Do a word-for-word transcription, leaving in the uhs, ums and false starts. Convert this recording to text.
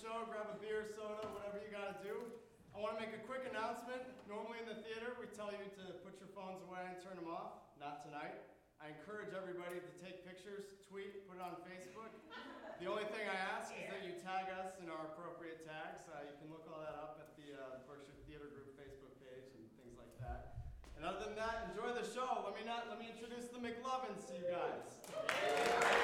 show, grab a beer, soda, whatever you got to do. I want to make a quick announcement. Normally in the theater, we tell you to put your phones away and turn them off. Not tonight. I encourage everybody to take pictures, tweet, put it on Facebook. The only thing I ask is that you tag us in our appropriate tags. Uh, you can look all that up at the uh, Berkshire Theater Group Facebook page and things like that. And other than that, enjoy the show. Let me not let me introduce the McLovins to you guys.